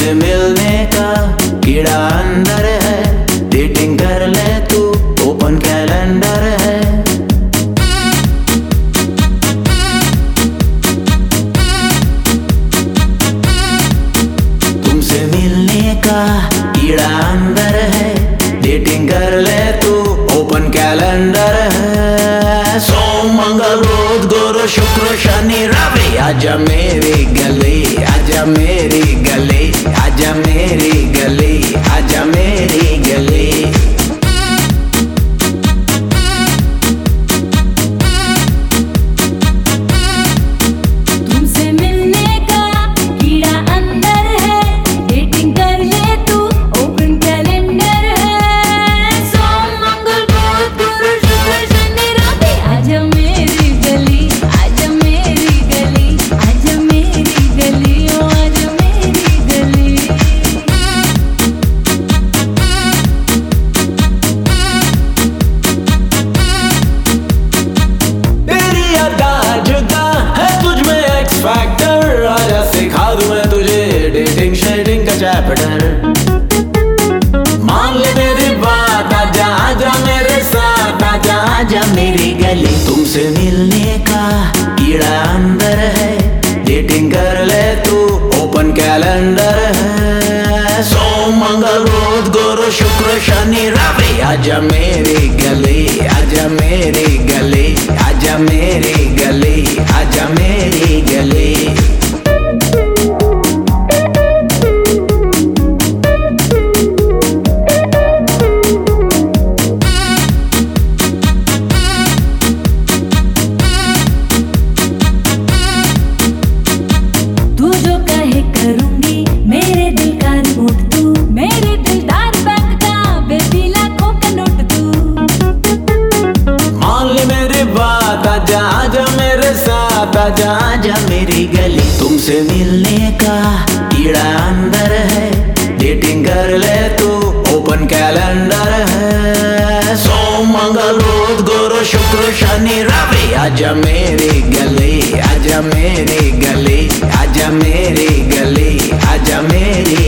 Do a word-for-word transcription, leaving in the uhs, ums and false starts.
तुमसे मिलने का कीड़ा अंदर है, डेटिंग कर ले तू, ओपन कैलेंडर है। तुमसे मिलने का कीड़ा अंदर है, डेटिंग कर ले तू, ओपन कैलेंडर है। सोम मंगल बुध गुरु शुक्र शनि रवि, आजा मेरी गली, आजा मेरी गली, आजा मेरी गली, आजा मेरी गली। तुमसे मिलने का कीड़ा अंदर है, डेटिंग कर ले तू, ओपन कैलेंडर है। सोम मंगल बुध गुरु शुक्र शनि रवि, आजा मेरी गली, आजा मेरी गली, आजा मेरी गली, ओ आजा मेरी गली। तेरी अदा जुदा है, तुझ में एक्स फैक्टर, आजा सिखा दूं मैं तुझे डेटिंग शेटिंग का चैप्टर। मान ले मेरी बात, आजा आजा मेरे साथ, आजा आजा मेरी गली। तुमसे मिलने का कीड़ा अंदर है, डेटिंग कर ले तू, ओपन कैलेंडर है। सोम मंगल बुध गुरु शुक्र शनि रवि, आजा मेरी गली, आजा मेरी गली, आजा मेरी गली, आजा मेरी गली। तू जो कहे करूंगी, मेरे दिल का रिमोट तू, मेरे दिलदार बैंक का बेबी लाखों का नोट तू। मान ले मेरी बात, आजा आजा मेरे साथ, आजा आजा मेरी गली। तुमसे मिलने का कीड़ा अंदर है, डेटिंग कर ले तू, ओपन कैलेंडर है। सोम मंगल बुध गुरु शुक्र शनि रवि, आजा मेरी गली, आजा मेरी गली, आजा मेरी गली, आजा मेरी